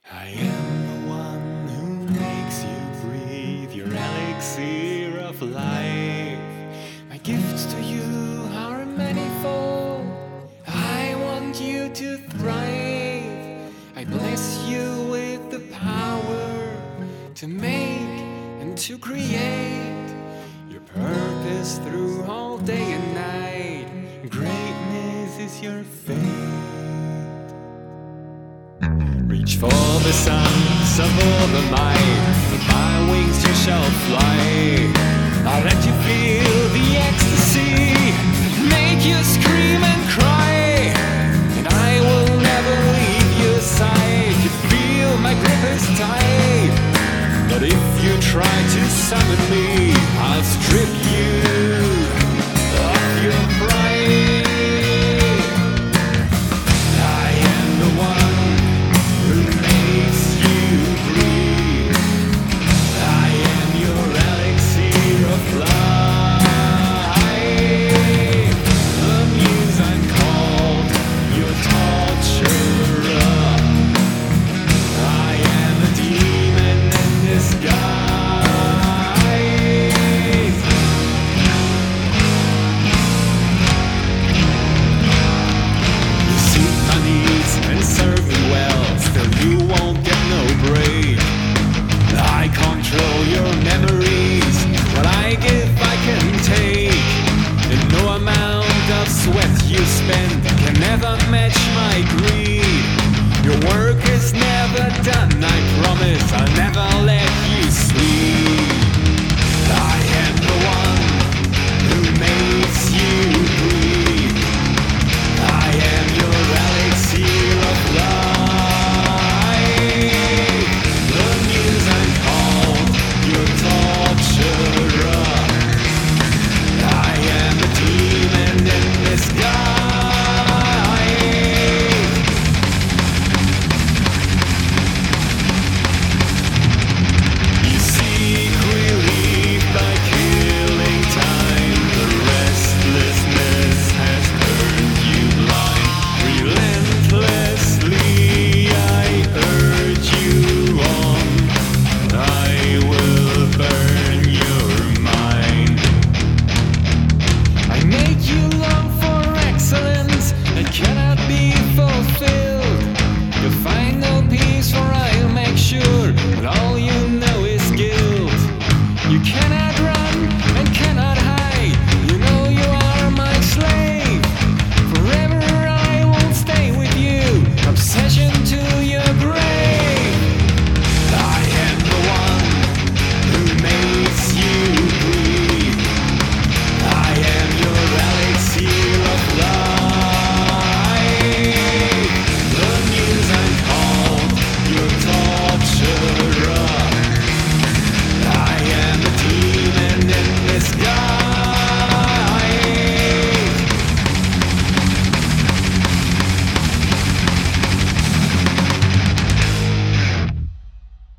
I am the one who makes you breathe, your elixir of life. My gifts to you are manifold. I want you to thrive. I bless you with the power to make and to create your purpose through all day and night. Greatness is your fate. Reach for the suns of all the might. With my wings you shall fly. I'll let you feel the ecstasy, make you scream and cry. And I will never leave your side. You feel my grip is tight. But if you try to summon me, I'll strip you of your pride. I am the one who makes you breathe. I am your elixir of life. The muse I'm called, your torturer. I am a demon in disguise. You suit my needs and serve me well, still you won't get no break. I control your memories, what I give I can take. And no amount of sweat you spend can never match my greed. Your work is never done, I promise I'll never let you sleep.